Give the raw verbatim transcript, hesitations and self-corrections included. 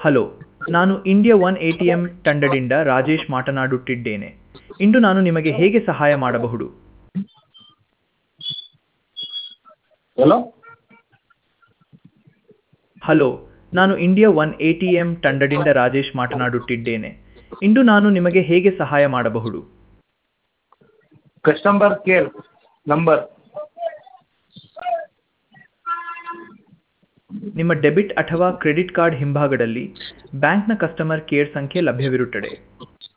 Hello, ನಾನು India one A T M ತಂಡದಿಂದ ರಾಜೇಶ್ ಮಾತನಾಡುತ್ತಿದ್ದೇನೆ. ಇಂದು ನಾನು ನಿಮಗೆ ಹೇಗೆ ಸಹಾಯ ಮಾಡಬಹುದು? ಹಲೋ ಹಲೋ, ನಾನು India one A T M ತಂಡದಿಂದ ರಾಜೇಶ್ ಮಾತನಾಡುತ್ತಿದ್ದೇನೆ. ಇಂದು ನಾನು ನಿಮಗೆ ಹೇಗೆ ಸಹಾಯ ಮಾಡಬಹುದು? Customer care number. ನಿಮ್ಮ ಡೆಬಿಟ್ ಅಥವಾ ಕ್ರೆಡಿಟ್ ಕಾರ್ಡ್ ಹಿಂಭಾಗದಲ್ಲಿ ಬ್ಯಾಂಕ್ನ ಕಸ್ಟಮರ್ ಕೇರ್ ಸಂಖ್ಯೆ ಲಭ್ಯವಿರುತ್ತದೆ.